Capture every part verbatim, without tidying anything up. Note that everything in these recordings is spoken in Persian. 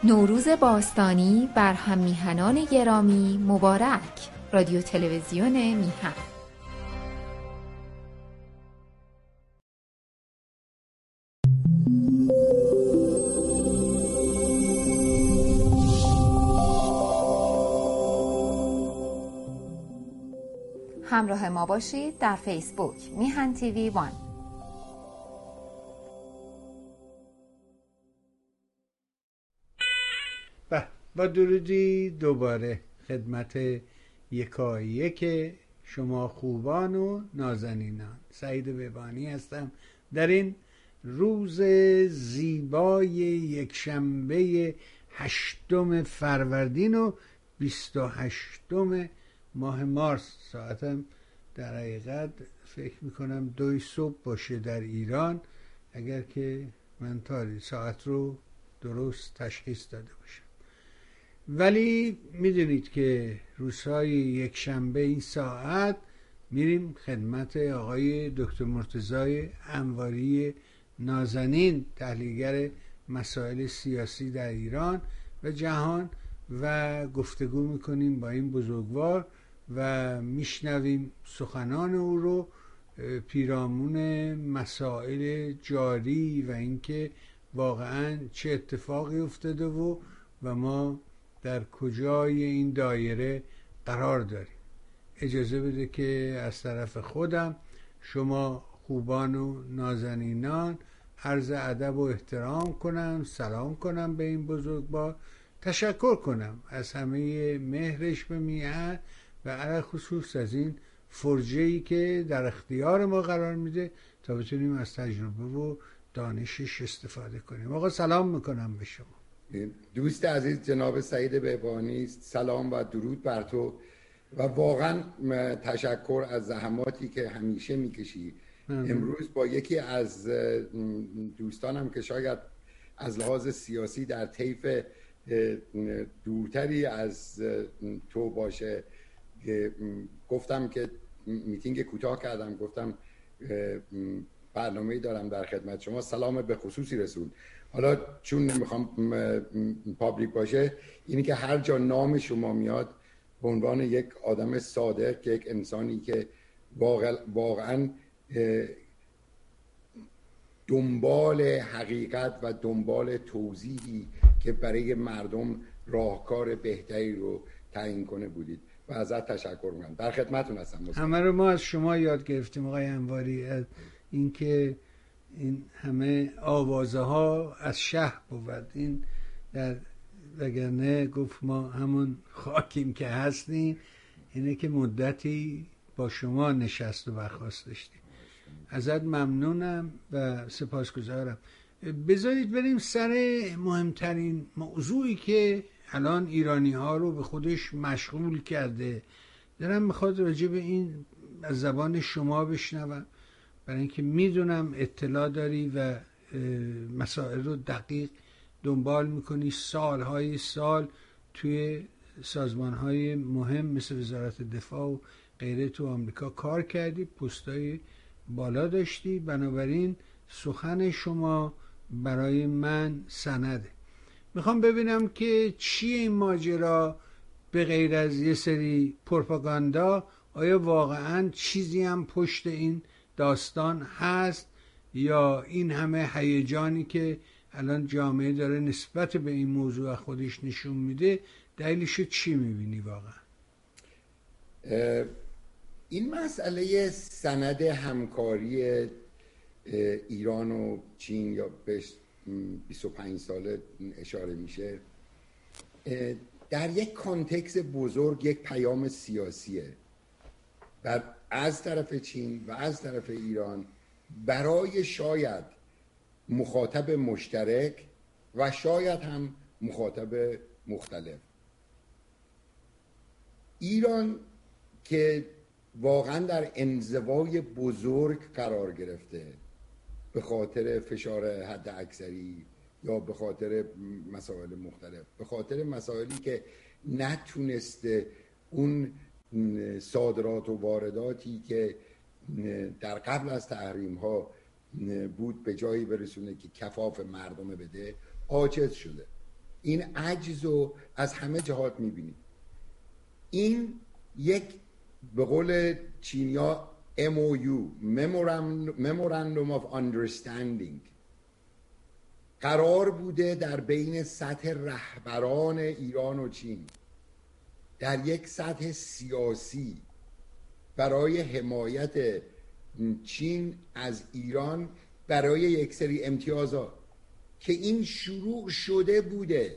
نوروز باستانی بر هم میهنان گرامی مبارک. رادیو تلویزیون میهن. همراه ما باشید در فیسبوک میهن تیوی وان. با درودی دوباره خدمت یکایک شما خوبان و نازنینان. سعید بهبانی هستم در این روز زیبای یکشنبه هشتم فروردین و بیست و هشتم ماه مارس. ساعتم در حقیقت فکر میکنم دوی صبح باشه در ایران، اگر که من تاریخ ساعت رو درست تشخیص داده باشم. ولی میدونید که روزهای یک شنبه این ساعت میریم خدمت آقای دکتر مرتضی انواری نازنین، تحلیلگر مسائل سیاسی در ایران و جهان، و گفتگو میکنیم با این بزرگوار و میشنویم سخنان او رو پیرامون مسائل جاری و اینکه واقعا چه اتفاقی افتاده و و ما در کجای این دایره قرار داریم. اجازه بده که از طرف خودم شما خوبان و نازنینان عرض ادب و احترام کنم، سلام کنم به این بزرگوار، تشکر کنم از همه مهرش به میهن و علاوه خصوص از این فرجه‌ای که در اختیار ما قرار میده تا بتونیم از تجربه و دانشش استفاده کنیم. آقا سلام میکنم به شما. دوست عزیز جناب سعید بهبانی، سلام و درود بر تو و واقعا تشکر از زحماتی که همیشه میکشی. امروز با یکی از دوستانم که شاید از لحاظ سیاسی در طیف دورتری از تو باشه گفتم که میتینگ کوتاه کردم، گفتم برنامه‌ای دارم در خدمت شما، سلام به خصوصی رسول. حالا چون نمیخوام پابلیک باشه، اینی که هر جا نام شما میاد به عنوان یک آدم صادق، یک انسانی که واقعا دنبال حقیقت و دنبال توضیحی که برای مردم راهکار بهتری رو تعیین کنه بودید و ازت تشکر میکنم. در خدمتتون هستم. همه رو ما از شما یاد گرفتیم آقای انواری، از اینکه این همه آوازه ها از شهر بود. این در وگرنه گفت ما همون خاکیم که هستیم. اینه که مدتی با شما نشست و برخاست داشتیم. ازت ممنونم و سپاسگزارم. بذارید بریم سر مهمترین موضوعی که الان ایرانی ها رو به خودش مشغول کرده. دارم میخواد راجع به این از زبان شما بشنوم، برای اینکه میدونم اطلاع داری و مسائل رو دقیق دنبال میکنی. سالهای سال توی سازمانهای مهم مثل وزارت دفاع و غیره تو آمریکا کار کردی، پستای بالا داشتی، بنابراین سخن شما برای من سنده. میخوام ببینم که چیه این ماجرا، به غیر از یه سری پروپاگاندا آیا واقعا چیزی هم پشت این داستان هست، یا این همه هیجانی که الان جامعه داره نسبت به این موضوع خودش نشون میده دلیلش چی میبینی واقعا؟ این مسئله سند همکاری ایران و چین یا بهش بیست و پنج ساله اشاره میشه، در یک کانتکست بزرگ یک پیام سیاسیه و از طرف چین و از طرف ایران برای شاید مخاطب مشترک و شاید هم مخاطب مختلف. ایران که واقعا در انزوای بزرگ قرار گرفته به خاطر فشار حد اکثری یا به خاطر مسائل مختلف، به خاطر مسائلی که نتونسته اون صادرات و وارداتی که در قبل از تحریم ها بود به جایی برسونه که کفاف مردم بده، عاجز شده. این عجز رو از همه جهات میبینید. این یک به قول چینیا ام او یو Memorandum of Understanding قرار بوده در بین سطح رهبران ایران و چین در یک سطح سیاسی برای حمایت چین از ایران برای یک سری امتیازات که این شروع شده بوده.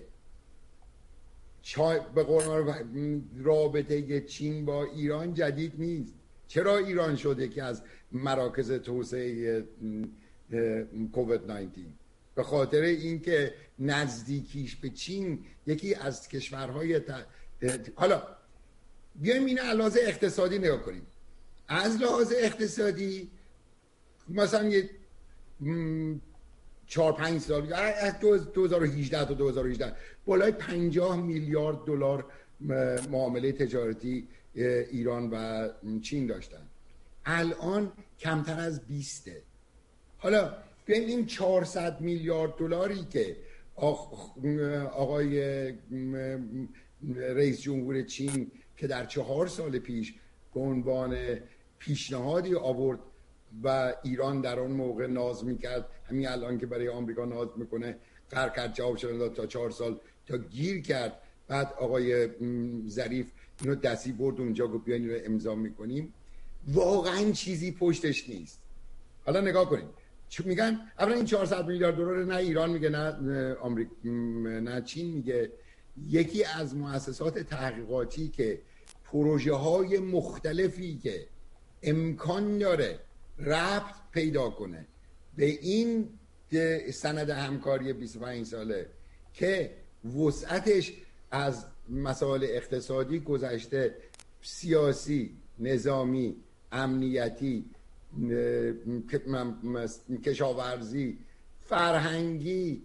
به قول رابطه چین با ایران جدید نیست. چرا ایران شده که از مراکز توسعه کووید نوزده؟ به خاطر اینکه نزدیکیش به چین یکی از کشورهای ت... حالا بیایم این لحاظ اقتصادی نگاه کنیم. از لحاظ اقتصادی مثلا یه چهار پنج سال از دو هزار و هجده تا دو هزار و هجده بالای پنجاه میلیارد دلار معامله تجارتی ایران و چین داشتن. الان کمتر از بیسته. حالا بیایم این چهارصد میلیارد دلاری که آقای رئیس جمهور چین که در چهار سال پیش به عنوان پیشنهادی آورد و ایران در اون موقع ناز میکرد، همین الان که برای آمریکا ناز میکنه، قرار کرد جواب شده داد تا چهار سال تا گیر کرد. بعد آقای ظریف اینو دستی برد اونجا گفت بیاین اینو امضا میکنیم. واقعا چیزی پشتش نیست. حالا نگاه کنید چون میگن اولا این چهارصد میلیارد دلار نه ایران میگه نه آمریکا نه چین میگه. یکی از مؤسسات تحقیقاتی که پروژه های مختلفی که امکان داره ربط پیدا کنه به این سند همکاری بیست و پنج ساله که وسعتش از مسائل اقتصادی گذشته، سیاسی، نظامی، امنیتی، کشاورزی، فرهنگی،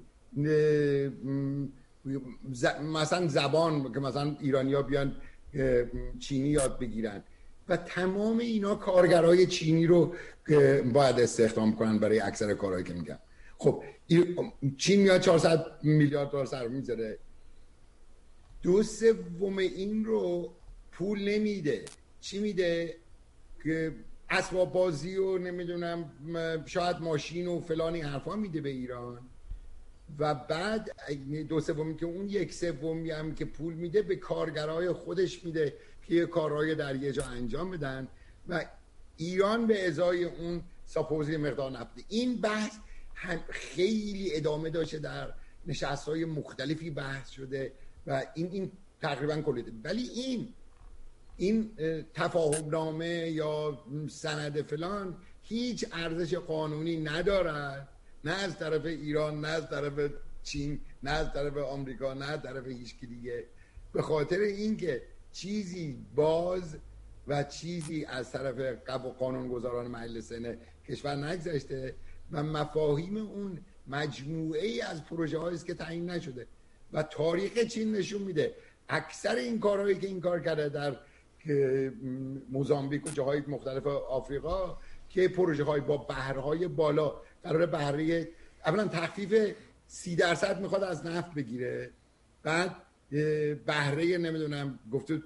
مثلا زبان که مثلا ایرانی‌ها بیان چینی یاد بگیرن و تمام اینا کارگرای چینی رو باید استخدام کنن برای اکثر کارهایی که میگن. خب چین میاد چهارصد میلیارد دلار سرمایه میذاره، دو سوم این رو پول نمیده. چی میده؟ که اسباب بازی و نمیدونم شاید ماشین و فلانی حرفا میده به ایران و بعد دو سومی که اون یک سومی هم که پول میده به کارگرای خودش میده که یه کارهای در یه جا انجام بدن و ایران به ازای اون ساپوزی مقدار نفت. این بحث هم خیلی ادامه داشته، در نشست‌های مختلفی بحث شده و این این تقریبا کلیده. ولی این این تفاهم نامه یا سند فلان هیچ ارزش قانونی ندارد، نه از طرف ایران، نه از طرف چین، نه از طرف آمریکا، نه از طرف هیچ کی دیگه، به خاطر اینکه چیزی باز و چیزی از طرف قانونگذاران مجلس کشور نگذشته و مفاهیم اون مجموعه ای از پروژه هایی است که تعیین نشده و تاریخ چین نشون میده اکثر این کارهایی که این کار کرده در موزامبیک و جاهای مختلف آفریقا که پروژه های با بهرهای بالا، قرار بهره اولا تخفیف سی درصد میخواد از نفت بگیره، بعد بهره نمیدونم گفته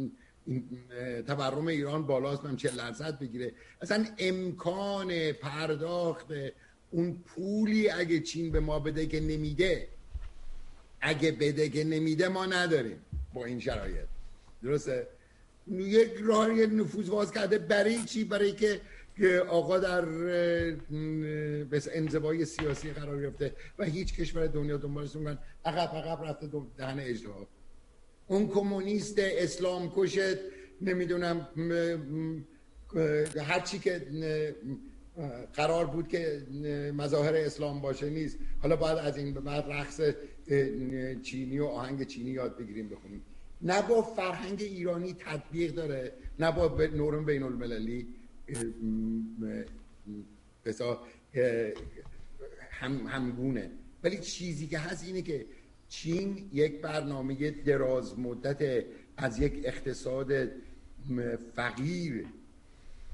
تورم ایران بالاست هم چهل درصد بگیره. اصلا امکان پرداخت اون پولی اگه چین به ما بده که نمیده، اگه بده که نمیده ما نداریم با این شرایط. درسته؟ یک راهی نفوذ باز کرده برای چی؟ برای که آقا در انزوای سیاسی قرار گرفته و هیچ کشور دنیا دنبالش میگن عقب عقب رفته دهن اجتهاد. اون کمونیست اسلام کشت نمیدونم هر چی که قرار بود که مظاهر اسلام باشه نیست، حالا باید از این به بعد رقص چینی و آهنگ چینی یاد بگیریم بخونیم. نه با فرهنگ ایرانی تطبیق داره، نه با نورم بین المللی بسا هم همگونه. ولی چیزی که هست اینه که چین یک برنامه دراز مدت از یک اقتصاد فقیر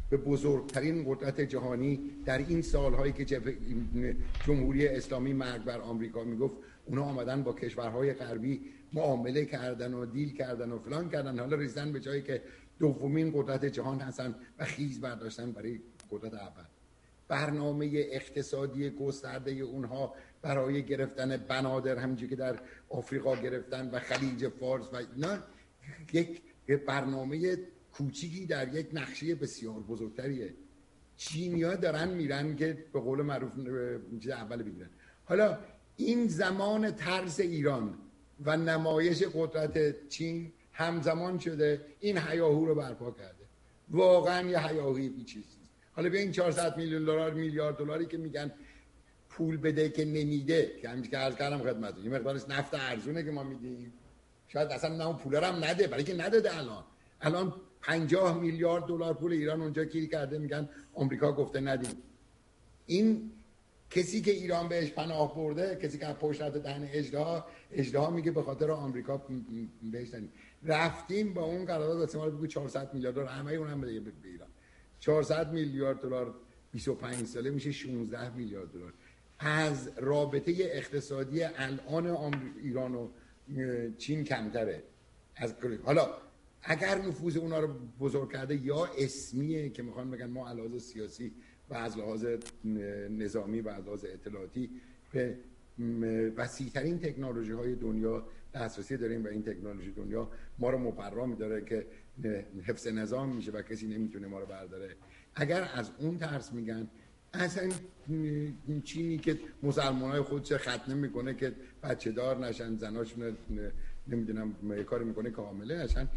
به بزرگترین قدرت جهانی در این سالهایی که جمهوری اسلامی مرگ بر آمریکا میگفت، اونا آمدن با کشورهای غربی معامله کردن و دیل کردن و فلان کردن، حالا رسیدن به جایی که دومین قدرت جهان هستن و خیز برداشتن برای قدرت اول. برنامه اقتصادی گسترده اونها برای گرفتن بنادر، همینجوری که در آفریقا گرفتن و خلیج فارس و اینا، یک برنامه کوچیکی در یک نقشه بسیار بزرگتریه. چینی‌ها دارن میرن که به قول معروف چیز اول بگیرن. حالا این زمان ترس ایران و نمایش قدرت چین همزمان شده، این هیاهو رو برپا کرده. واقعا یه هیاهوی بی‌چیز. حالا بیا این چهارصد میلیون دلار میلیارد دلاری که میگن پول بده که نمیده، که همین که عرض کردم خدمتتون، یه مقدارش نفت ارزونه که ما میدیم، شاید اصلا اون پولا رو هم نده، برای که نداده. الان الان پنجاه میلیارد دلار پول ایران اونجا گیر کرده، میگن آمریکا گفته ندیم. این کسی که ایران بهش پناه برده، کسی که پشت رفته دهن اژدها، اژدها میگه به خاطر آمریکا بهش ندیم. رفتیم با اون قرارداد واسه ما بگو چهارصد میلیارد دلار، همه اون هم بده به ایران. چهارصد میلیارد دلار بیست و پنج ساله میشه شانزده میلیارد دلار. از رابطه اقتصادی الان ایران و چین کمتره. از حالا اگر نفوذ اونا رو بزرگ کرده یا اسمیه که میخوان بگن ما از لحاظ سیاسی و از لحاظ نظامی و از لحاظ اطلاعاتی به وسیع‌ترین تکنولوژی های دنیا دسترسی داریم و این تکنولوژی دنیا ما رو مبرا می‌داره که حفظ نظام میشه و کسی نمیتونه ما رو برداره. اگر از اون ترس میگن، اصلا این چینی که مسلمانای خودش ختنه میکنه که بچه دار نشن، زناشون نمیدونم یه کاری میکنه کامله نشن،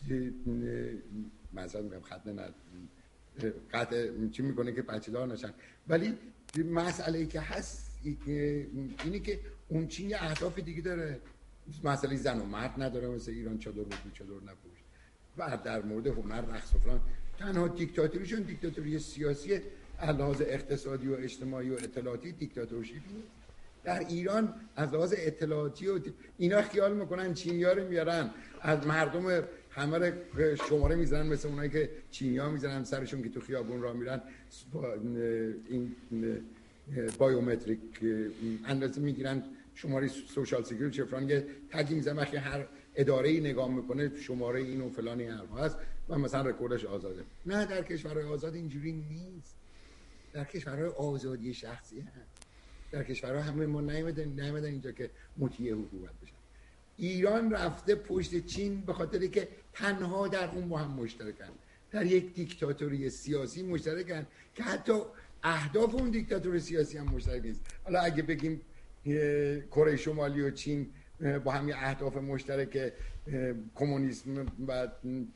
مثلا میگم ختنه نه قطع چی میکنه که بچه دار نشن. ولی مسئله که هست اینی که اون چین یه اهداف دیگه داره، مسئله زن و مرد نداره، مثل ایران چادر بپوش چادر نپوش، و در مورد هنر رقص و فلان. تنها دیکتاتوریشون دیکتاتوری سیاسی، از لحاظ اقتصادی و اجتماعی و اطلاعاتی دیکتاتورشی نیست. در ایران از لحاظ اطلاعاتی و اینا خیال میکنن چینی‌ها رو میارن از مردم همه رو شماره میزنن، مثل اونایی که چینی‌ها میزنن سرشون که تو خیابون راه میرن این بایومتریک اندازه میگیرن، شماره سوشال سکیوریتی فلان، یه تگی میزنن، وقتی هر اداره‌ای نگاه میکنه شماره این و فلان این حرفا هست و مثلا رکوردش آزاده. نه، در کشورهای آزاد اینجوری نیست. در کشورهای آزادی شخصی هست. در کشورها همه ما نیامدن نیامدن اینجا که مطیع حکومت بشن. ایران رفته پشت چین به خاطری که تنها در اون با هم مشترکن، در یک دیکتاتوری سیاسی مشترکن که حتی اهداف اون دیکتاتوری سیاسی هم مشترک نیست. حالا اگه بگیم کره شمالی و چین با هم یه اهداف مشترک کمونیسم و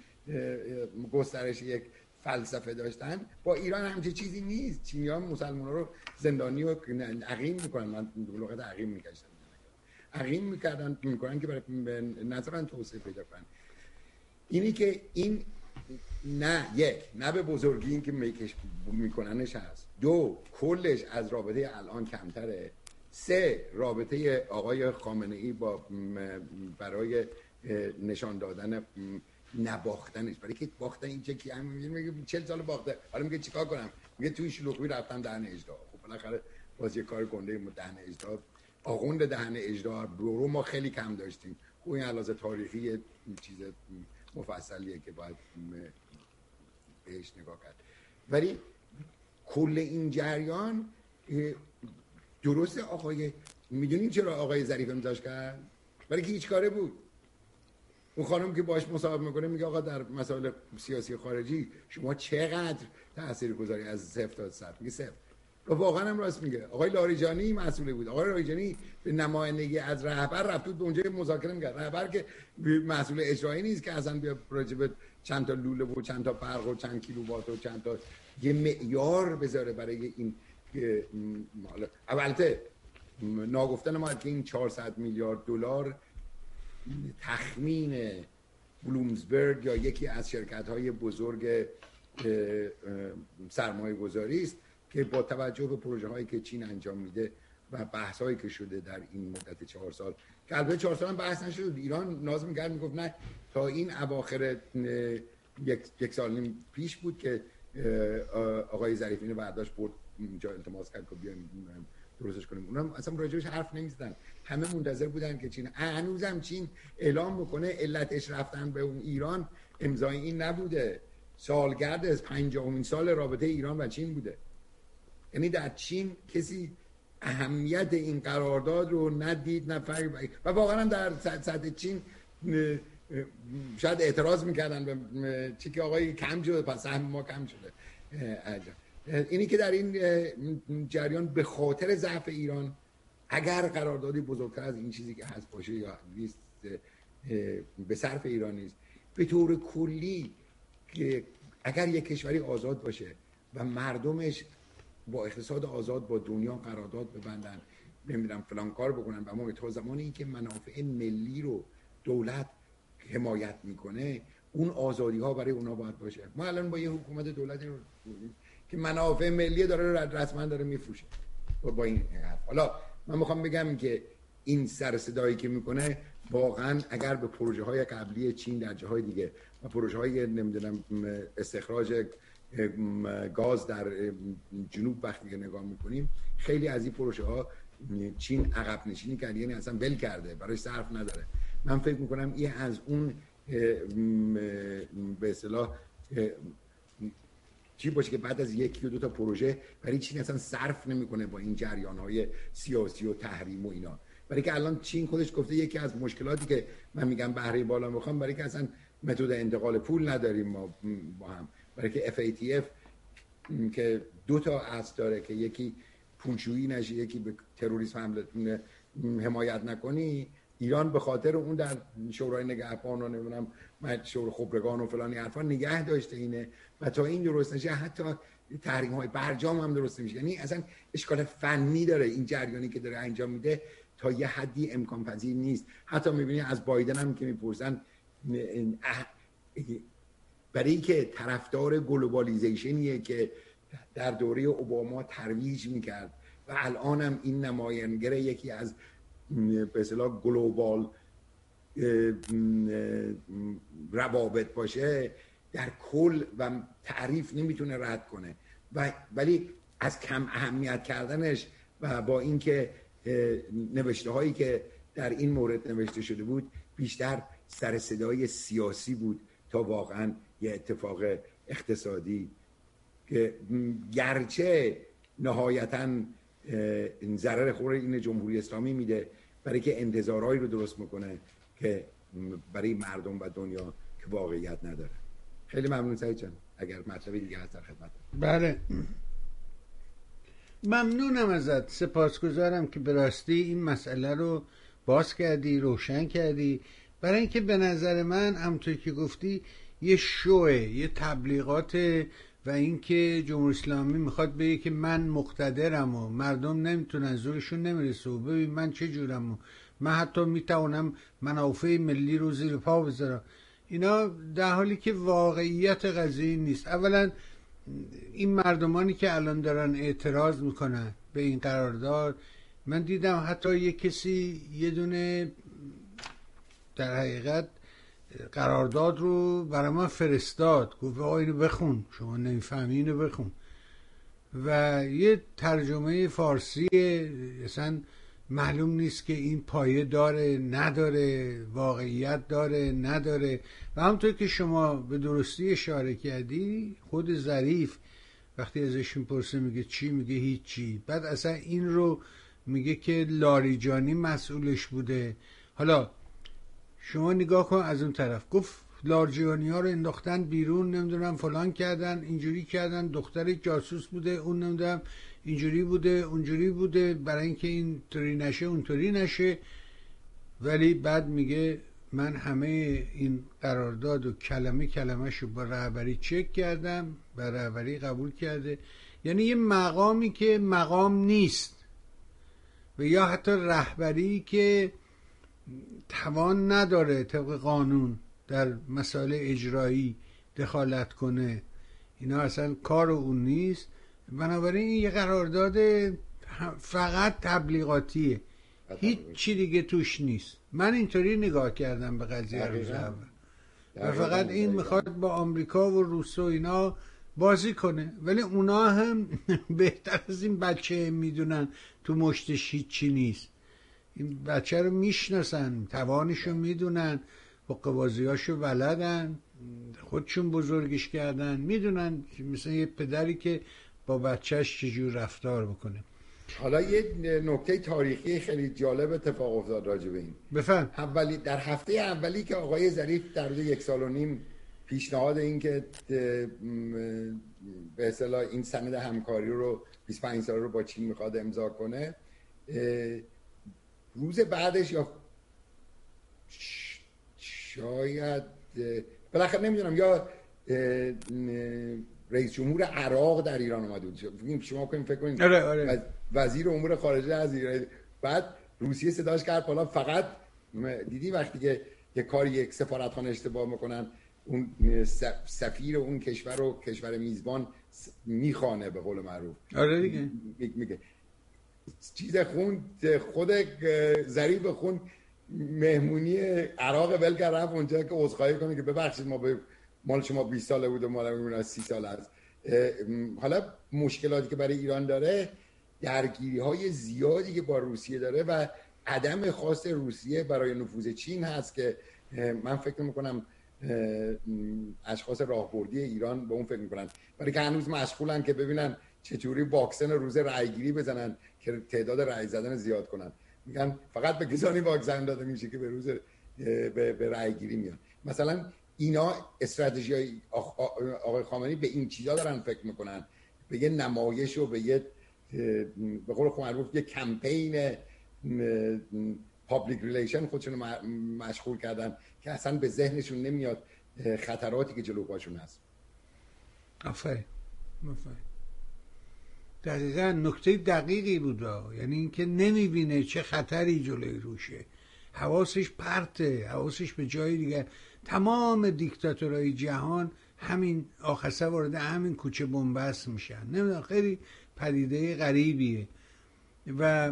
گسترش یک فلسفه داشتن، با ایران همچه چیزی نیست. چینی‌ها مسلمان‌ها رو زندانی و عقیم میکنن. من لغت عقیم میکشتم، عقیم میکردن میکنن که برای نظرن توسعه پیدا کنن. اینی که این نه یک نه به بزرگی این که میکش میکننش هست، دو کلش از رابطه الان کمتره، سه رابطه آقای خامنه‌ای با برای نشان دادن نباختنش، برای که باختن اینجا که همین میگه چهل سال باخته، حالا میگه چیکار کنم، میگه توی شلوغی رفتم دهن اژدها. خب بالاخره باز یه کار گنده دهن اژدها، آخوند دهن اژدها رو ما خیلی کم داشتیم. خب این علاوه تاریخی یه چیز مفصلیه که باید بهش نگاه کرد. ولی کل این جریان درسته. آقای میدونین چرا آقای ظریف امضاش کرد؟ برای که هیچ کاره بود. اون خانم که باش مصاحبه میکنه میگه آقا در مسائل سیاسی خارجی شما چقدر تاثیرگذاری از صفر تا صد؟ میگه صفر. و واقعا هم راست میگه. آقای لاریجانی مسئول بود. آقای لاریجانی به نمایندگی از رهبر رفت بود اونجا مذاکره میکرد. رهبر که مسئول اجرایی نیست که اصلا بیا راجب چند تا لوله و چند تا برق و چند کیلووات و چند تا یه معیار بذاره برای این البته ناگفتن ما که این چهارصد میلیارد دلار تخمین بلومزبرگ یا یکی از شرکت‌های بزرگ سرمایه گذاری است که با توجه به پروژه هایی که چین انجام میده و بحث هایی که شده در این مدت چهار سال، که البته چهار سال هم بحث نشد، ایران ناز می‌کرد میگفت نه تا این اواخر یک یک سال نیم پیش بود که آقای ظریفی اینو برداشت برد اینجا التماس کرد که بیایم درستش کنیم، اونم اصلا راجبش حرف نمیزدن. همه منتظر بودن که چین، هنوزم چین اعلام میکنه علتش رفتن به اون ایران امضای این نبوده، سالگرد از پنجاهمین سال رابطه ایران و چین بوده. یعنی در چین کسی اهمیت این قرارداد رو ندید، نه فکر، و واقعا در سطح چین شاید اعتراض میکردن به چی که آقای کم شده، پس سهم ما کم شده. اینی که در این جریان به خاطر ضعف ایران اگر قراردادی بزرگتر از این چیزی که هست باشه یا نیست به صرف ایران نیست، به طور کلی که اگر یک کشوری آزاد باشه و مردمش با اقتصاد آزاد با دنیا قرارداد ببندن، نمیدونم فلان کار بکنن، و ما تا زمانی که منافع ملی رو دولت حمایت میکنه اون آزادی ها برای اونا باید باشه. ما الان با یه حکومت دولتی رو که منافع ملی داره رسما داره میفروشه با این حرف. حالا من میخوام بگم که این سر صدایی که میکنه واقعا اگر به پروژه های قبلی چین در جاهای دیگه و پروژه های نمیدونم استخراج گاز در جنوب وقتی نگاه میکنیم، خیلی از این پروژه ها چین عقب نشینی کرده، یعنی اصلا ول کرده، برای صرف نداره. من فکر میکنم این از اون به اصطلاح چی باشه که بعد از یکی و دو تا پروژه برای چین اصلا صرف نمیکنه با این جریان‌های سیاسی و تحریم و اینا. برای که الان چین خودش گفته یکی از مشکلاتی که من میگم بهره بالا میخوام، برای که اصلا متد انتقال پول نداریم ما با هم، برای که اف ای تی اف که دو تا اصل داره که یکی پولشویی نشه، یکی به تروریسم حمله حمایت نکنی. ایران به خاطر اون در شورای نگهبان و نمیدونم شورای خبرگان و فلانی حرفا نگه داشته اینه، و تا این درست نشه حتی تحریم های برجام هم درست نمیشه. یعنی اصلا اشکال فنی داره این جریانی که داره انجام میده، تا یه حدی امکان پذیر نیست. حتی میبینی از بایدن هم که میپرسن برای اینکه طرفدار گلوبالیزیشنیه که در دوره اوباما ترویج میکرد و الان هم این نماینگر یکی از به اصطلاح گلوبال روابط باشه، در کل و تعریف نمیتونه رد کنه، و ولی از کم اهمیت کردنش و با اینکه نوشته هایی که در این مورد نوشته شده بود بیشتر سر صدای سیاسی بود تا واقعا یه اتفاق اقتصادی که گرچه نهایتاً این ضرر خور این جمهوری اسلامی میده، برای که انتظارهایی رو درست میکنه که برای مردم و دنیا که واقعیت نداره. خیلی ممنون سعید جان، اگر مطلبی دیگه هست در خدمت. بله ممنونم ازت، سپاسگزارم که به راستی این مسئله رو باز کردی، روشن کردی، برای اینکه به نظر من همونطور که گفتی یه شوه، یه تبلیغات، و اینکه جمهوری اسلامی میخواد بگه که من مقتدرم و مردم نمیتونن، زورشون نمیرسه، و ببین من چه جورم و من حتی میتونم منافع ملی رو زیر پا بذارم. اینا در حالی که واقعیت قضیه نیست. اولا این مردمانی که الان دارن اعتراض میکنن به این قرارداد، من دیدم حتی یه کسی یه دونه در حقیقت قرارداد رو برای من فرستاد، گفت آقا اینو بخون، شما نمیفهمی اینو بخون، و یه ترجمه فارسی اصلا معلوم نیست که این پایه داره نداره، واقعیت داره نداره. و همونطور که شما به درستی اشاره کردی، خود ظریف وقتی ازش میپرسه میگه چی، میگه هیچی. بعد اصلا این رو میگه که لاریجانی مسئولش بوده. حالا شما نگاه کن از اون طرف، گفت لاریجانی ها رو انداختن بیرون، نمیدونم فلان کردن، اینجوری کردن، دختر جاسوس بوده، اون نمیدونم اینجوری بوده اونجوری بوده، برای اینکه این طوری نشه اونطوری نشه. ولی بعد میگه من همه این قرارداد و کلمه کلمه شو با رهبری چک کردم، با رهبری قبول کرده. یعنی یه مقامی که مقام نیست، و یا حتی رهبری که توان نداره طبق قانون در مسائل اجرایی دخالت کنه، اینا اصلا کار اون نیست. بنابراین این یه قرارداد فقط تبلیغاتیه، هیچ چی دیگه توش نیست. من اینطوری نگاه کردم به قضیه روز اول، و فقط این میخواد با آمریکا و روس و اینا بازی کنه، ولی اونا هم بهتر از این بچه میدونن تو مشتش هیچی نیست. این بچه رو میشناسن، توانشو میدونن، حق بازیاشو بلدن، خودشون بزرگش کردن، میدونن مثلا یه پدری که با بچهش چجور رفتار بکنه. حالا یه نکته تاریخی خیلی جالب اتفاق افتاد راجع به این. بفهم. اولی در هفته اولی که آقای ظریف در روز یک سال و نیم پیشنهاد این که به اصطلاح این سند همکاری رو بیست و پنج سال رو با چین میخواد امضا کنه، روز بعدش یا شاید بالاخره نمیدونم یا رئیس جمهور عراق در ایران اومده بود، شما کنیم فکر کنید آره آره. وزیر امور خارجه از ایران، بعد روسیه صداش کرد بالا. فقط دیدی وقتی که یه کاری یک سفارتخانه اشتباه میکنن، اون سفیر اون کشور رو کشور میزبان میخوانه به قول معروف. آره دیگه. میگه چیز خوند خود ظریف خوند مهمونی عراق ول کرد رفت اونجا که عذرخواهی کنه که ببخشید ما به مال شما بیست ساله بود و مال من سی سال است. حالا مشکلاتی که برای ایران داره، درگیری های زیادی که با روسیه داره و عدم خواست روسیه برای نفوذ چین هست که من فکر میکنم اشخاص راهبردی ایران به اون فکر میکنن، برای که هنوز مشغولن که ببینن چطوری واکسن روز رأیگیری بزنن که تعداد رأی زدن زیاد کنن. میگن فقط به کسانی واکسن داده میشه که به روز به, به رأیگیری میان. مثلا اینا استراتژی آقای خامنه‌ای به این چیزا دارن فکر میکنن، به یه نمایش و به یه به قول خود معروف یه کمپین پابلیک ریلیشن خودشون مشغول کردن که اصلا به ذهنشون نمیاد خطراتی که جلو پاشون هست. آفرین آفرین. دقیقا نکته دقیقی بود، یعنی اینکه نمیبینه چه خطری جلوی روشه، حواسش پرته، حواسش به جای دیگه. تمام دیکتاتورهای جهان همین آخسه وارد همین کوچه بنبست میشن. نمیدونم، خیلی پدیده غریبیه و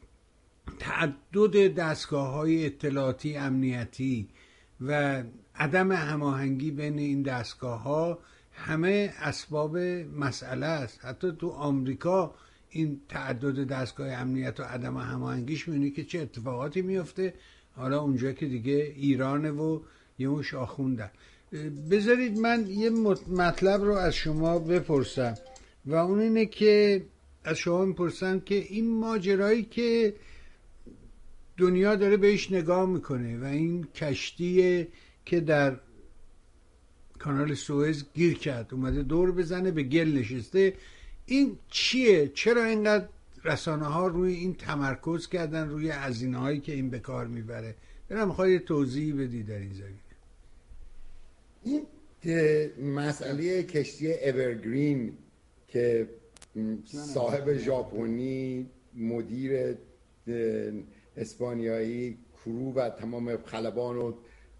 تعدد دستگاه‌های اطلاعاتی امنیتی و عدم هماهنگی بین این دستگاه‌ها همه اسباب مسئله است. حتی تو آمریکا این تعدد دستگاه امنیت و عدم هماهنگیش می‌بینی که چه اتفاقاتی میفته. حالا اونجا که دیگه ایرانه و یه مش آخوندن. بذارید من یه مطلب رو از شما بپرسم و اون اینه که از شما میپرسم که این ماجرایی که دنیا داره بهش نگاه میکنه و این کشتی که در کانال سوئز گیر کرد اومده دور بزنه به گل نشسته، این چیه؟ چرا اینقدر رسانه ها روی این تمرکز کردن، روی هزینه هایی که این به کار میبره؟ برم میخوای توضیح بدی در این زمینه. این مسئله کشتی اورگرین که صاحب ژاپنی، مدیر اسپانیایی، کرو و تمام خلبان و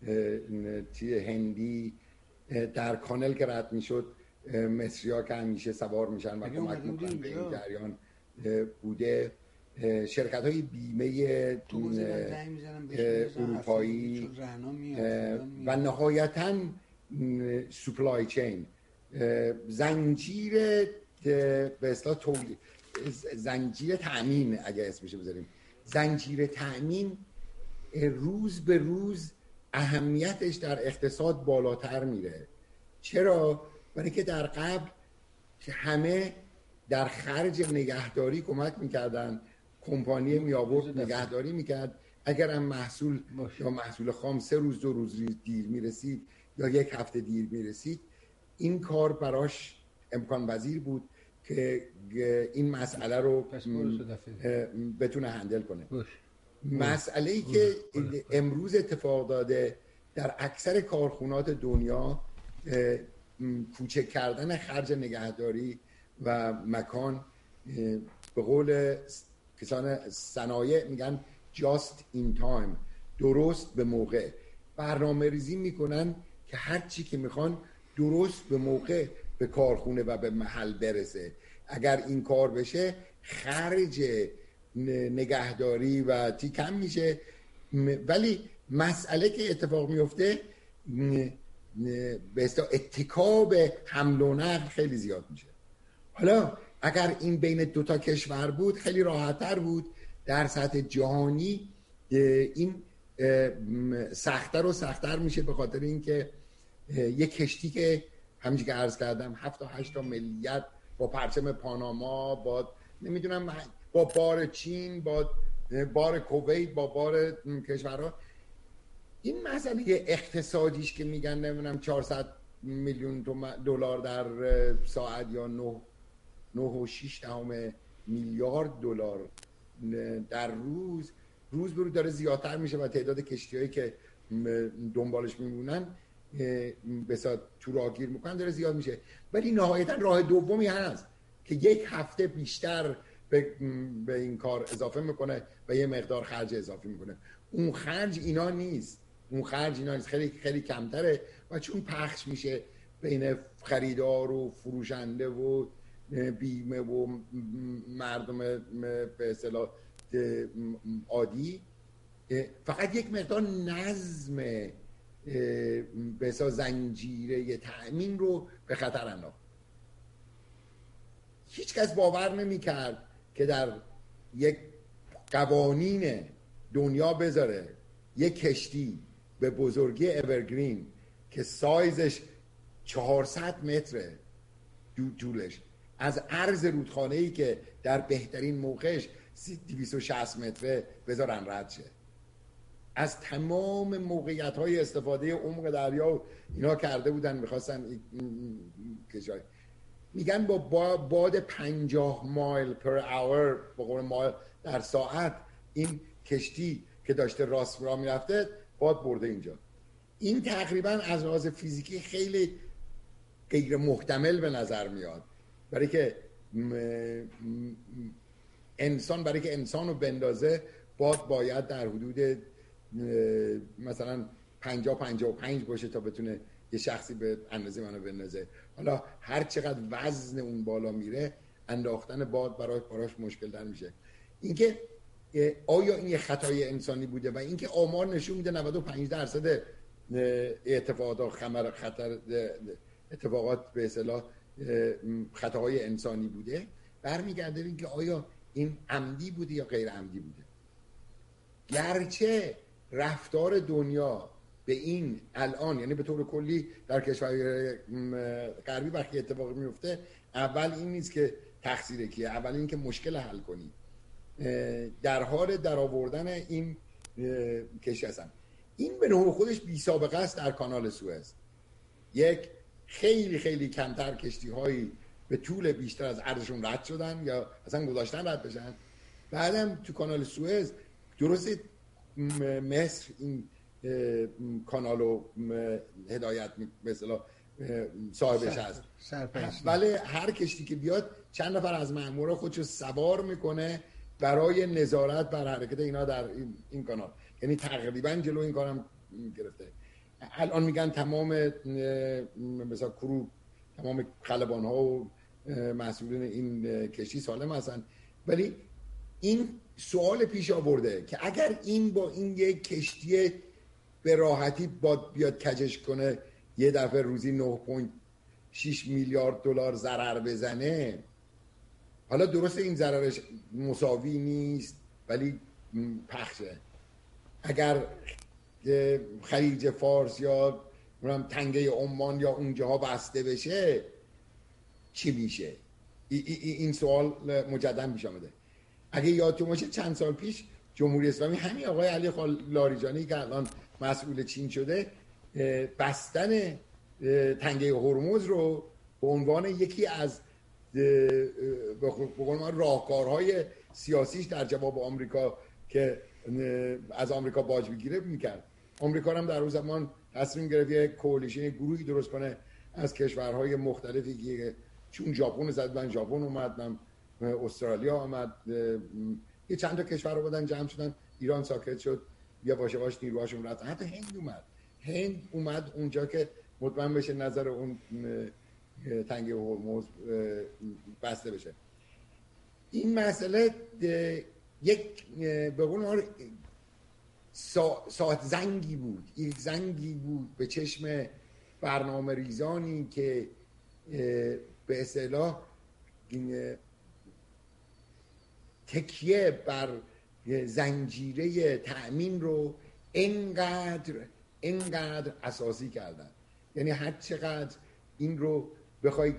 هندی در کانال که رد میشد، مصری‌ها که همیشه سوار میشن و کمک میکنن به این جریان بوده، شرکت های بیمه اروپایی و نهایتاً سوپلای چین، زنجیر به اصطلاح تولید، زنجیر تأمین اگه اسمش بذاریم، زنجیر تأمین روز به روز اهمیتش در اقتصاد بالاتر میره. چرا؟ برای که در قبل همه در خرج نگهداری کمک میکردن، کمپانی میآورد نگهداری میکرد، اگر هم محصول یا محصول خام سه روز دو روز دیر میرسید یا یک هفته دیر میرسید، این کار براش امکان پذیر بود که این مسئله رو بتونه هندل کنه. مسئله‌ای که امروز اتفاق داده در اکثر کارخونات دنیا، کوچک کردن خرج نگهداری و مکان، به قول کسان صنایع میگن just in time، درست به موقع برنامه ریزی میکنن که هر چی که میخوان درست به موقع به کارخونه و به محل برسه. اگر این کار بشه خرج نگهداری و تی کم میشه. ولی مسئله که اتفاق میفته به اصطلاح اتکا به حمل و نقل خیلی زیاد میشه. حالا اگر این بین دو تا کشور بود خیلی راحت‌تر بود. در سطح جهانی این سخت‌تر و سخت‌تر میشه به خاطر اینکه یک کشتی که همینجوری که عرض کردم هفت تا هشت تا ملیت با پرچم پاناما، با نمیدونم با بار چین، با بار کویت، با بار کشورها، این مسئله اقتصادیش که میگن نمیدونم چهارصد میلیون دلار در ساعت یا نه نه و شش دهم میلیارد دلار در روز روز به روز داره زیادتر میشه و تعداد کشتی‌هایی که دنبالش میمونن به صورت تو راهگیر میکنن داره زیاد میشه. ولی نهایتا راه دومی هست که یک هفته بیشتر به, به این کار اضافه میکنه و یه مقدار خرج اضافی میکنه. اون خرج اینا نیست، اون خرج اینا نیست، خیلی خیلی کمتره و چون پخش میشه بین خریدار و فروشنده و بیمه و مردم به اصطلاح عادی، فقط یک مقدار نظم به اصطلاح زنجیره تأمین رو به خطر انداخت. هیچ کس باور نمی کرد که در یک قوانین دنیا بذاره یک کشتی به بزرگی اورگرین که سایزش چهارصد متره طولش، از عرض رودخانه‌ای که در بهترین موقعش دویست و شصت متره بذارن رد شه. از تمام موقعیت‌های استفاده عمق دریا اینا کرده بودن، می‌خواستن کشای میگن با باد پنجاه مایل پر اور به قول مایل در ساعت این کشتی که داشته راست راه میرفته باد برده اینجا. این تقریبا از لحاظ فیزیکی خیلی غیر محتمل به نظر میاد، برای که انسان برای که انسان رو بندازه باد باید در حدود مثلا پنجاه پنجاه و پنج باشه تا بتونه یه شخصی به اندازه منو بندازه. حالا هر چقدر وزن اون بالا میره انداختن باد براش براش مشکل در میشه. اینکه آیا این یه خطای انسانی بوده و اینکه آمار نشون میده نود و پنج درصد اتفاقات خمر خطر اتفاقات به اصطلاح خطاهای انسانی بوده، برمیگرده به اینکه آیا این عمدی بوده یا غیر عمدی بوده. گرچه رفتار دنیا به این الان، یعنی به طور کلی در کشورهای غربی وقتی اتفاقی میفته اول این نیست که تقصیر کیه، اول این که مشکل حل کنی، در حال در آوردن این کشتی هستن. این به نوع خودش بی سابقه است در کانال سوئز. یک خیلی خیلی کمتر کشتی هایی به طول بیشتر از عرضشون رد شدن یا اصلا گذاشتن رد بشن. بعدم تو کانال سوئز درست مصر این کانالو هدایت به اصطلاح صاحبش هست، ولی هر کشتی که بیاد چند نفر از مأمورا خودشو سوار میکنه برای نظارت بر حرکت اینا در این, این کانال. یعنی تقریبا جلو این کارم گرفته. الان میگن تمام مثلا کرو، تمام خلبان ها و مسئولین این کشتی سالم هستن، ولی این سوال پیش آورده که اگر این با این یک کشتی به راحتی باد بیاد کجش کنه یه دفعه روزی نه و شش میلیارد دلار ضرر بزنه، حالا درسته این ضررش مساوی نیست ولی پخشه. اگر خلیج فارس یا تنگه عمان یا اونجاها بسته بشه چی میشه؟ ای ای این سوال مجددا پیش آمده. اگه یادتون باشه چند سال پیش جمهوری اسلامی همین آقای علی لاریجانی که الان مسئول چین شده بستن تنگه هرمز رو به عنوان یکی از به قول ما راهکارهای سیاسیش در جواب آمریکا که از آمریکا باج بگیره میکرد. آمریکا هم در اون زمان تصمیم گرفت یک کولیشن گروهی درست کنه از کشورهای مختلفی که چون ژاپن زدن، ژاپن اومد، استرالیا اومد، یه چند تا کشور رو بودن جمع شدن، ایران ساکت شد، یا باشه باش نیروهاشون رفتن، حتی هند اومد هند اومد اونجا که مطمئن بشه نظر اون تنگه هرمز بسته بشه. این مسئله یک به قول ما ساعت زنگی بود، یک زنگی بود به چشم برنامه ریزانی که به اصطلاح تکیه بر زنجیره تأمین رو اینقدر اینقدر اساسی کردن. یعنی هر چقدر این رو بخوای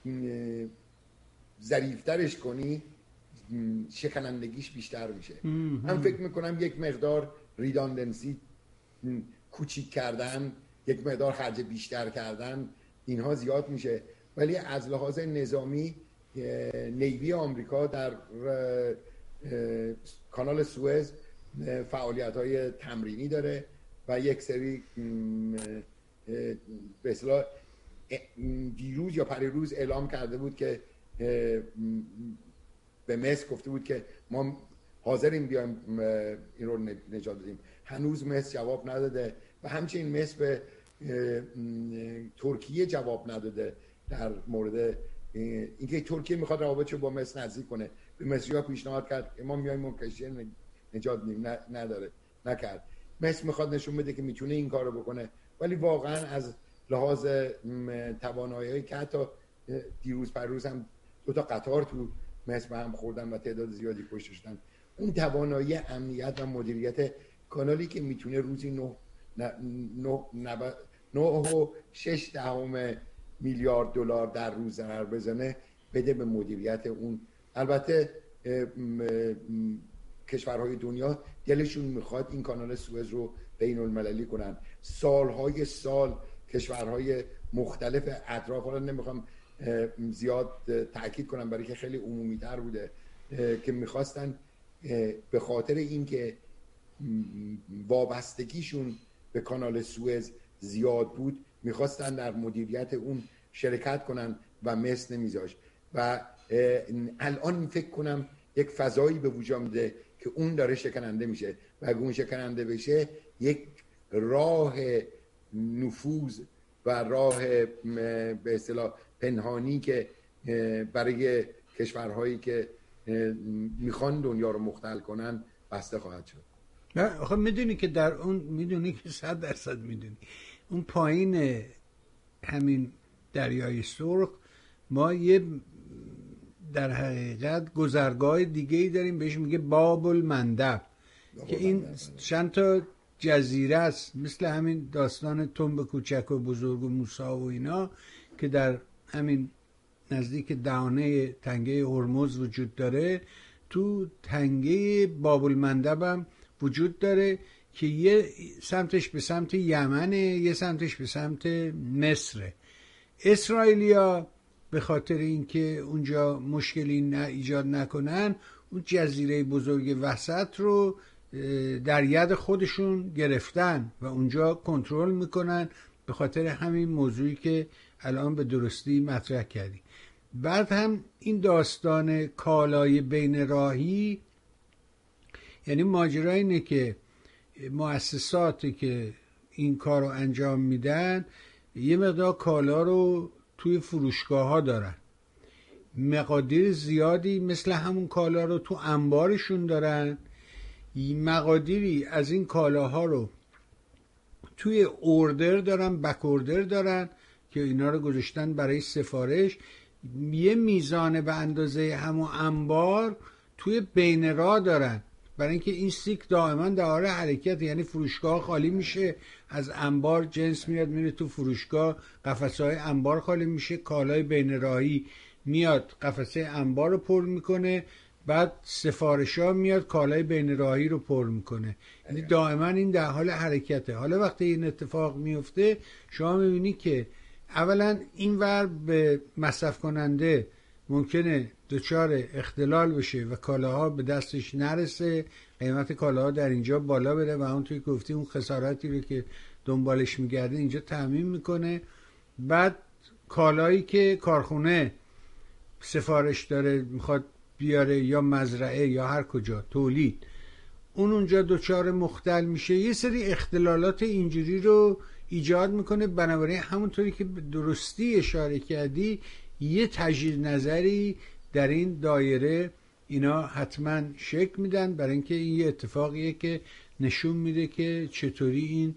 ظریفترش کنی شکنندگیش بیشتر میشه. من فکر میکنم یک مقدار ریداندنسی کوچیک کردن، یک مقدار خرج بیشتر کردن، اینها زیاد میشه. ولی از لحاظ نظامی نیوی آمریکا در کانال سوئز فعالیت‌های تمرینی داره و یک سری به اصطلاح دیروز یا پریروز اعلام کرده بود که به مصر گفته بود که ما حاضریم بیایم این رو نجات بدیم. هنوز مصر جواب نداده و همچنین مصر به ترکیه جواب نداده در مورد اینکه ترکیه میخواد روابطش رو با مصر نزدیک کنه. به مصری‌ها پیشنهاد کرد که ما میایم اون کشتی نجات میدیم، نداره نکرد. مصر میخواد نشون بده که میتونه این کارو بکنه، ولی واقعا از لحاظ توانایی که حتی دیروز پریروز هم دو تا قطار تو مصر به هم خوردن و تعداد زیادی کشته شدن. اون توانایی امنیت و مدیریت کانالی که میتونه روزی نه نه نه نه و شش دهم میلیارد دلار در روز ضرر بزنه بده به مدیریت اون. البته کشورهای دنیا دلشون میخواد این کانال سوئز رو بین المللی کنن. سالهای سال کشورهای مختلف اطراف، حالا نمیخوام زیاد تاکید کنم برای که خیلی عمومی تر بوده، که میخواستن به خاطر اینکه وابستگیشون به کانال سوئز زیاد بود میخواستن در مدیریت اون شرکت کنن و مصر نمیذاشت. و الان فکر کنم یک فضایی به وجود آمده که اون داره شکننده میشه و اگه اون شکننده بشه یک راه نفوذ و راه به اصطلاح پنهانی که برای کشورهایی که میخوان دنیا رو مختل کنن بسته خواهد شد. نه آخه میدونی که در اون میدونی که صد درصد میدونی اون پایین همین دریای سرخ ما یه در حقیقت گذرگاه دیگه ای داریم بهش میگه باب المندب که این چند تا جزیره است، مثل همین داستان تنب کوچک و بزرگ و موسی و اینا که در همین نزدیک دهانه تنگه هرمز وجود داره. تو تنگه باب المندب هم وجود داره که یه سمتش به سمت یمنه، یه سمتش به سمت مصره. اسرائیلیا به خاطر اینکه اونجا مشکلی نه ایجاد نکنن اون جزیره بزرگ وسط رو در ید خودشون گرفتن و اونجا کنترل میکنن، به خاطر همین موضوعی که الان به درستی مطرح کردی. بعد هم این داستان کالای بین راهی، یعنی ماجرا اینه که مؤسساتی که این کار رو انجام میدن یه مقدار کالا رو توی فروشگاه ها دارن، مقادیر زیادی مثل همون کالا رو تو انبارشون دارن، مقادیری از این کالاها رو توی اوردر دارن، بک اوردر دارن که اینا رو گذاشتن برای سفارش، یه میزان به اندازه همون انبار توی بین راه دارن برای اینکه این سیک دائما در حال حرکت، یعنی فروشگاه خالی میشه از انبار، جنس میاد میره تو فروشگاه، قفسه‌های انبار خالی میشه، کالای بین راهی میاد قفسه انبار رو پر میکنه، بعد سفارشا میاد کالای بین راهی رو پر میکنه، یعنی دائما این در حال حرکته. حالا وقتی این اتفاق میفته شما میبینی که اولا این ور به مصرف کننده ممکنه دچار اختلال بشه و کالاها به دستش نرسه، قیمت کالاها در اینجا بالا بره و اون توی گفتی اون خسارتی رو که دنبالش میگرده اینجا تامین میکنه. بعد کالایی که کارخونه سفارش داره میخواد بیاره یا مزرعه یا هر کجا تولید، اون اونجا دچار مختل میشه، یه سری اختلالات اینجوری رو ایجاد میکنه. بنابراین همونطوری که به درستی اشاره کردی یه تجدید نظری در این دایره اینا حتما شکل میدن، برای اینکه این یه اتفاقیه که نشون میده که چطوری این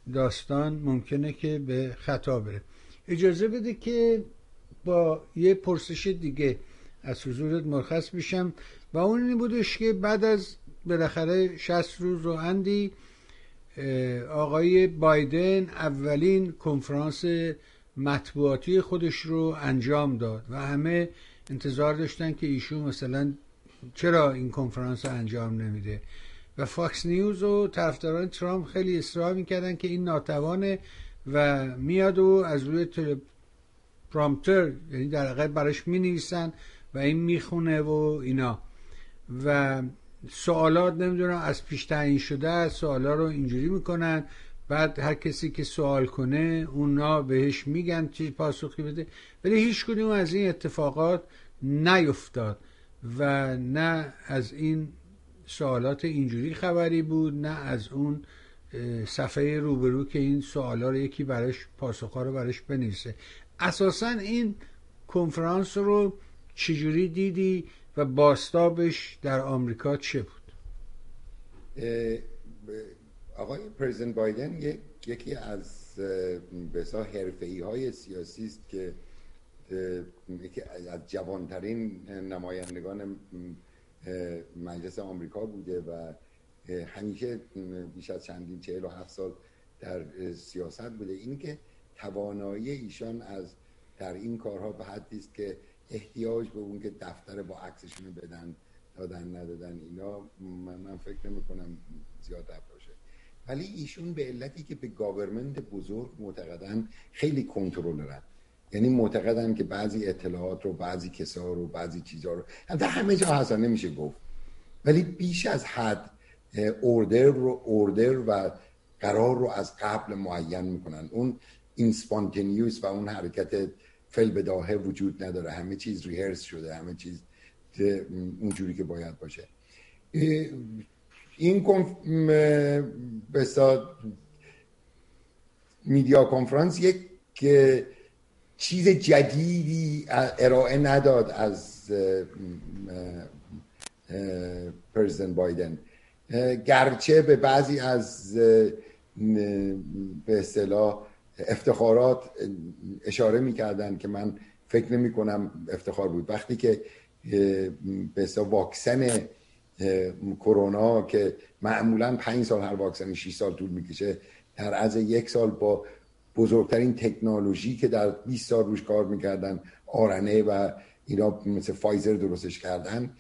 داستان ممکنه که به خطا بره. اجازه بده که با یه پرسش دیگه از حضورت مرخص بشم و اون این بودش که بعد از بالاخره شصت روز رو اندی آقای بایدن اولین کنفرانس مطبوعاتی خودش رو انجام داد و همه انتظار داشتن که ایشون مثلا چرا این کنفرانس رو انجام نمیده و فاکس نیوز و طرفداران ترامپ خیلی اصرار میکردن که این ناتوانه و میاد و از روی تلپرامپتر، یعنی در حقیقت براش مینویسن و این میخونه و اینا و سوالات نمیدونم از پیش تعیین شده، سوالا رو اینجوری میکنن، بعد هر کسی که سوال کنه اونا بهش میگن چی پاسخی بده، ولی هیچ کدوم از این اتفاقات نیفتاد و نه از این سوالات اینجوری خبری بود، نه از اون صفحه روبرو که این سوالا رو یکی براش پاسخا رو براش بنویسه. اساسا این کنفرانس رو چجوری دیدی و باستابش در آمریکا چه بود؟ آقای پرزیدنت بایدن یک یکی از بسیار حرفه‌ای های سیاسی است که یکی از جوانترین نمایندگان مجلس آمریکا بوده و همیشه بیش از چندین چهل و هفت سال در سیاست بوده. این که توانایی ایشان از در این کارها به حدی است که احتیاج به اون که دفتر با عکسشون بدن دادن ندادن اینا من, من فکر نمی کنم زیاد باشه، ولی ایشون به علتی که به گاورمنت بزرگ معتقدن خیلی کنترلرن، یعنی معتقدن که بعضی اطلاعات رو بعضی کسا رو بعضی چیزا رو حتی همه جا هست نمیشه گفت، ولی بیش از حد اوردر رو اوردر و قرار رو از قبل معین میکنن. اون این سپانتینیوس و اون حرکت فل بداهه وجود نداره، همه چیز ریهرس شده، همه چیز اونجوری که باید باشه. این کنف... بسا میدیا کنفرانس یک چیز جدیدی ارائه نداد از پرزیدنت بایدن، گرچه به بعضی از به اصطلاح افتخارات اشاره میکردن که من فکر نمی کنم افتخار بود. وقتی که به اصطلاح واکسن کرونا که معمولا پنج سال هر واکسن شش سال طول میکشه، در عرض یک سال با بزرگترین تکنولوژی که در بیست سال روش کار میکردن آرنه و اینا مثل فایزر درستش کردن،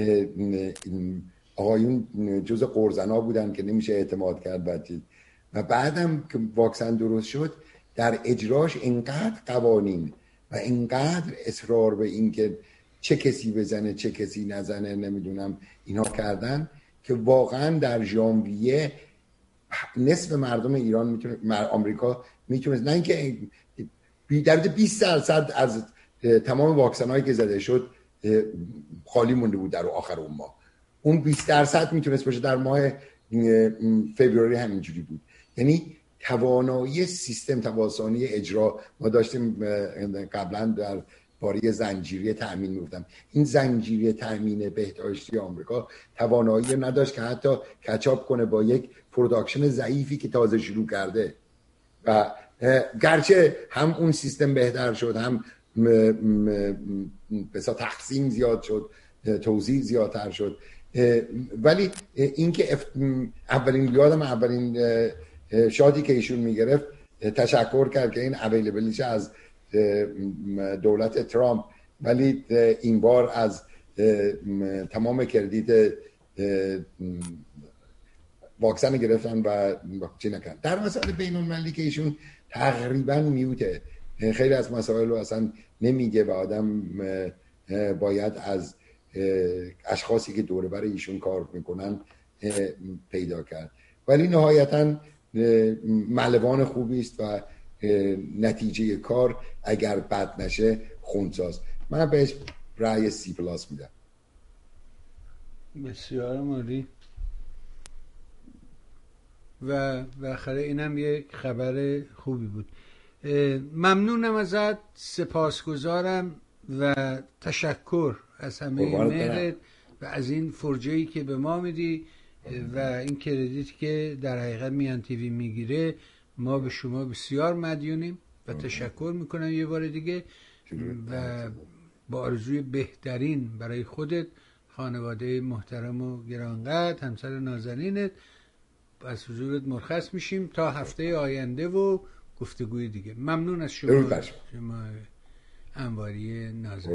آقایون جز قرزنا بودن که نمیشه اعتماد کرد بعدی. و بعدم که واکسن درست شد در اجراش اینقدر قوانین و اینقدر اصرار به این که چه کسی بزنه چه کسی نزنه نمیدونم اینا کردن که واقعا در ژانویه نصف مردم ایران میتونه آمریکا میتونه نه اینکه در بیست درصد از تمام واکسن هایی که زده شد خالی مونده بود در آخر اون ماه، اون بیست درصد میتونست باشه در ماه فوریه همینجوری بود. یعنی توانایی سیستم تواسانی اجرا ما داشتیم قبلا در باره زنجیره تأمین میگفتم، این زنجیره تأمین بهداشتی آمریکا توانایی نداشت که حتی کچاپ کنه با یک پروداکشن ضعیفی که تازه شروع کرده و گرچه هم اون سیستم بهتر شد هم بسا تقسیم زیاد شد توزیع زیادتر شد، ولی اینکه اولین یادم اولین شاتی که ایشون میگرفت تشکر کرد که این اویلیبلیش از دولت ترامپ، ولی این بار از تمام کردیت واکسن گرفتن و چی نکردن. در مسائل بین المللی که ایشون تقریبا میوته، خیلی از مسائل رو اصلا نمیگه و آدم باید از اشخاصی که دور بر ایشون کار میکنن پیدا کرد، ولی نهایتا ملوان خوبی است و نتیجه کار اگر بد نشه خونساز. من بهش رأی سی پلاس میدم. بسیار عالی. و بالاخره اینم یک خبر خوبی بود. ممنونم ازت، سپاسگزارم و تشکر از همه مهرت و از این فرجه‌ای که به ما میدی و این کردیتی که در حقیقت میان تیوی میگیره ما به شما بسیار مدیونیم و تشکر میکنم یه بار دیگه و با آرزوی بهترین برای خودت، خانواده محترم و گرانقدر، همسر نازنینت، از حضورت مرخص میشیم تا هفته آینده و گفتگوی دیگه. ممنون از شما، شما انواری نازنین.